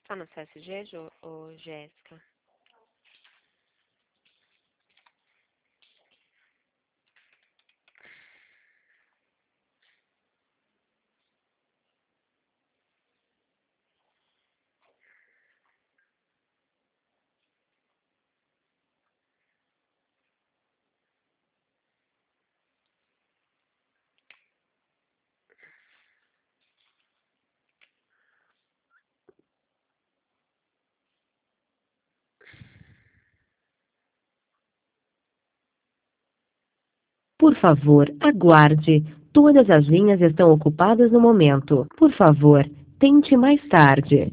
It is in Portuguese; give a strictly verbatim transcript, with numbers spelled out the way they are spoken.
Tá no C S G, Jo- ô, Jéssica? Por favor, aguarde. Todas as linhas estão ocupadas no momento. Por favor, tente mais tarde.